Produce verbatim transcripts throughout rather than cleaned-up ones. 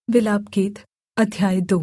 विलापगीत अध्याय दो।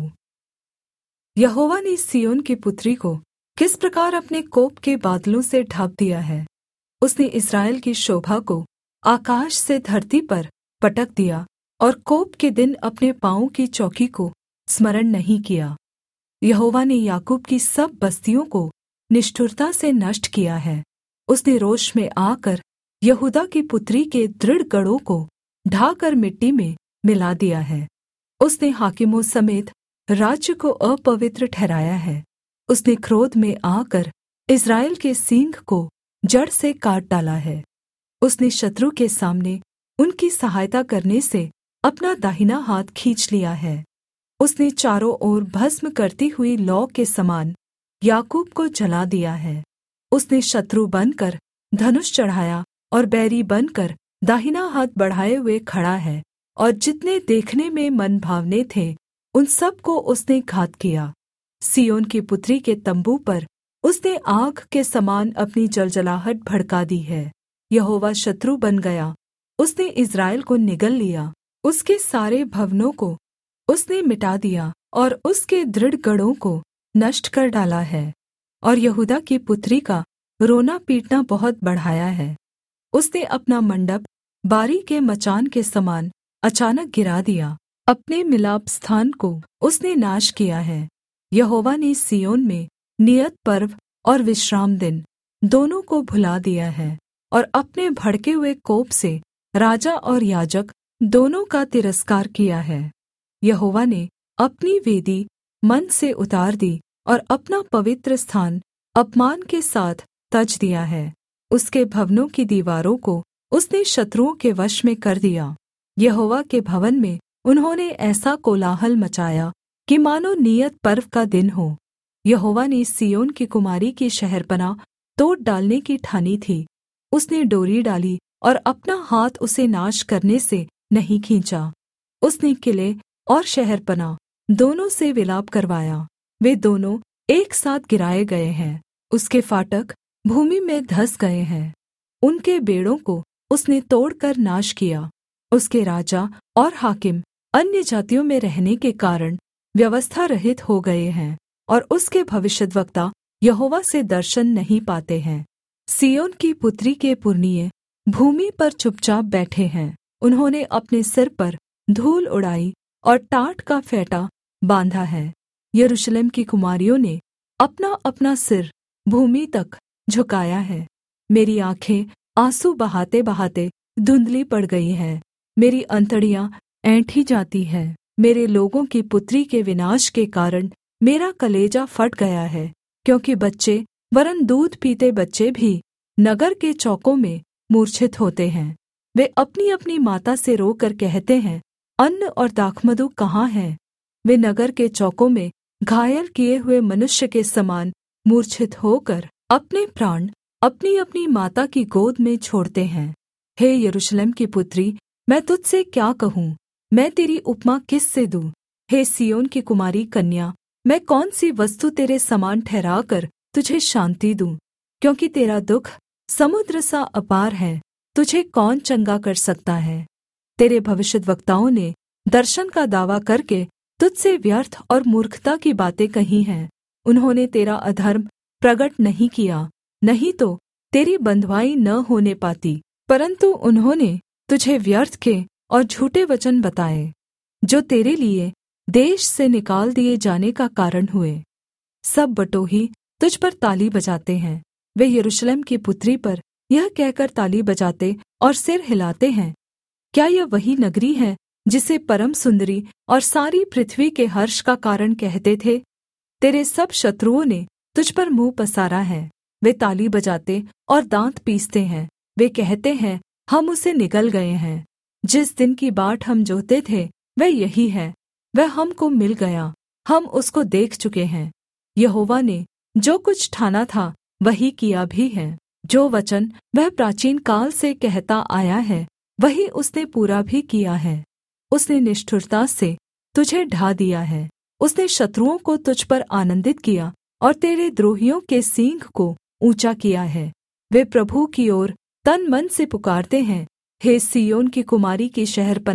यहोवा ने सिय्योन की पुत्री को किस प्रकार अपने कोप के बादलों से ढाँप दिया है। उसने इस्राएल की शोभा को आकाश से धरती पर पटक दिया और कोप के दिन अपने पाँवों की चौकी को स्मरण नहीं किया। यहोवा ने याकूब की सब बस्तियों को निष्ठुरता से नष्ट किया है। उसने रोष में आकर यहूदा की पुत्री के दृढ़ गढ़ों को ढाकर मिट्टी में मिला दिया है। उसने हाकिमों समेत राज्य को अपवित्र ठहराया है। उसने क्रोध में आकर इस्राएल के सींग को जड़ से काट डाला है। उसने शत्रु के सामने उनकी सहायता करने से अपना दाहिना हाथ खींच लिया है। उसने चारों ओर भस्म करती हुई लौ के समान याकूब को जला दिया है। उसने शत्रु बनकर धनुष चढ़ाया और बैरी बनकर दाहिना हाथ बढ़ाए हुए खड़ा है, और जितने देखने में मनभावने थे उन सब को उसने घात किया। सिय्योन की पुत्री के तम्बू पर उसने आग के समान अपनी जलजलाहट भड़का दी है। यहोवा शत्रु बन गया, उसने इस्राएल को निगल लिया। उसके सारे भवनों को उसने मिटा दिया और उसके दृढ़ गढ़ों को नष्ट कर डाला है। और यहूदा की पुत्री का रोना पीटना बहुत बढ़ाया है। उसने अपना मंडप बारी के मचान के समान अचानक गिरा दिया। अपने मिलाप स्थान को उसने नाश किया है। यहोवा ने सिय्योन में नियत पर्व और विश्राम दिन दोनों को भुला दिया है, और अपने भड़के हुए कोप से राजा और याजक दोनों का तिरस्कार किया है। यहोवा ने अपनी वेदी मन से उतार दी और अपना पवित्र स्थान अपमान के साथ तज दिया है। उसके भवनों की दीवारों को उसने शत्रुओं के वश में कर दिया। यहोवा के भवन में उन्होंने ऐसा कोलाहल मचाया कि मानो नियत पर्व का दिन हो। यहोवा ने सिय्योन की कुमारी की शहरपनाह तोड़ डालने की ठानी थी। उसने डोरी डाली और अपना हाथ उसे नाश करने से नहीं खींचा। उसने किले और शहरपनाह दोनों से विलाप करवाया। वे दोनों एक साथ गिराए गए हैं। उसके फाटक भूमि में धँस गए हैं। उनके बेड़ों को उसने तोड़कर नाश किया। उसके राजा और हाकिम अन्य जातियों में रहने के कारण व्यवस्था रहित हो गए हैं, और उसके भविष्यद्वक्ता यहोवा से दर्शन नहीं पाते हैं। सिय्योन की पुत्री के पुरनिये भूमि पर चुपचाप बैठे हैं। उन्होंने अपने सिर पर धूल उड़ाई और टाट का फेंटा बाँधा है। यरूशलेम की कुमारियों ने अपना अपना सिर भूमि तक झुकाया है। मेरी आँखें आंसू बहाते बहाते धुंधली पड़ गई हैं। मेरी अंतड़ियाँ ऐंठी जाती हैं। मेरे लोगों की पुत्री के विनाश के कारण मेरा कलेजा फट गया है, क्योंकि बच्चे वरन् दूध पीते बच्चे भी नगर के चौकों में मूर्छित होते हैं। वे अपनी अपनी माता से रोकर कहते हैं, अन्न और दाखमधु कहाँ है? वे नगर के चौकों में घायल किए हुए मनुष्य के समान मूर्छित होकर अपने प्राण अपनी अपनी माता की गोद में छोड़ते हैं। हे यरूशलेम की पुत्री, मैं तुझसे क्या कहूँ? मैं तेरी उपमा किस से दूँ? हे सिय्योन की कुमारी कन्या, मैं कौन सी वस्तु तेरे समान ठहराकर तुझे शान्ति दूँ? क्योंकि तेरा दुःख समुद्र सा अपार है, तुझे कौन चंगा कर सकता है? तेरे भविष्यद्वक्ताओं ने दर्शन का दावा करके तुझसे व्यर्थ और मूर्खता की बातें कही हैं। उन्होंने तेरा अधर्म प्रगट नहीं किया, नहीं तो तेरी बँधुआई न होने पाती, परन्तु उन्होंने तुझे व्यर्थ के और झूठे वचन बताए, जो तेरे लिए देश से निकाल दिए जाने का कारण हुए। सब बटोही तुझ पर ताली बजाते हैं। वे यरूशलेम की पुत्री पर यह कहकर ताली बजाते और सिर हिलाते हैं, क्या यह वही नगरी है जिसे परम सुंदरी और सारी पृथ्वी के हर्ष का कारण कहते थे? तेरे सब शत्रुओं ने तुझ पर मुँह पसारा है। वे ताली बजाते और दाँत पीसते हैं। वे कहते हैं, हम उसे निगल गए हैं। जिस दिन की बाट हम जोहते थे वह यही है, वह हमको मिल गया, हम उसको देख चुके हैं। यहोवा ने जो कुछ ठाना था वही किया भी है। जो वचन वह प्राचीन काल से कहता आया है वही उसने पूरा भी किया है। उसने निष्ठुरता से तुझे ढा दिया है। उसने शत्रुओं को तुझ पर आनन्दित किया और तेरे द्रोहियों के सींग को ऊँचा किया है। वे प्रभु की ओर तन मन से पुकारते हैं, हे सिय्योन की कुमारी की शहरपनाह,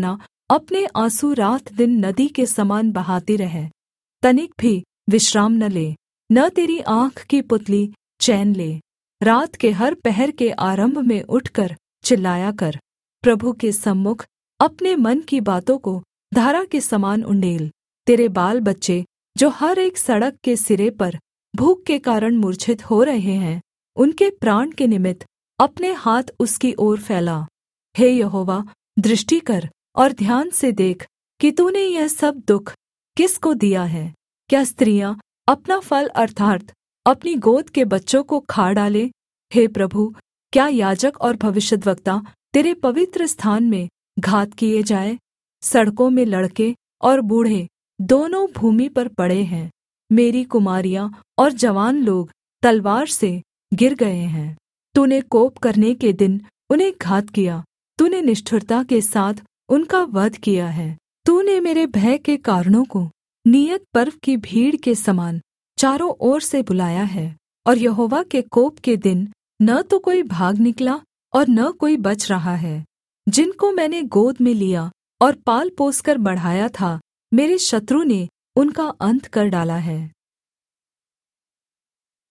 अपने आँसू रात दिन नदी के समान बहाती रह, तनिक भी विश्राम न ले। न तेरी आँख की पुतली चैन ले। रात के हर पहर के आरम्भ में उठकर चिल्लाया कर, प्रभु के सम्मुख अपने मन की बातों को धारा के समान उण्डेल। तेरे बाल बच्चे जो हर एक सड़क के सिरे पर भूख के कारण मूर्छित हो रहे हैं, उनके प्राण के निमित्त अपने हाथ उसकी ओर फैला। हे यहोवा, दृष्टि कर और ध्यान से देख कि तूने यह सब दुःख किसको दिया है। क्या स्त्रियाँ अपना फल अर्थात् अपनी गोद के बच्चों को खा डालें? हे प्रभु, क्या याजक और भविष्यद्वक्ता तेरे पवित्र स्थान में घात किए जाएँ? सड़कों में लड़के और बूढ़े दोनों भूमि पर पड़े हैं। मेरी कुमारियाँ और जवान लोग तलवार से गिर गए हैं। तूने कोप करने के दिन उन्हें घात किया, तूने निष्ठुरता के साथ उनका वध किया है। तूने मेरे भय के कारणों को नियत पर्व की भीड़ के समान चारों ओर से बुलाया है, और यहोवा के कोप के दिन न तो कोई भाग निकला और न कोई बच रहा है। जिनको मैंने गोद में लिया और पाल पोसकर बढ़ाया था, मेरे शत्रु ने उनका अन्त कर डाला है।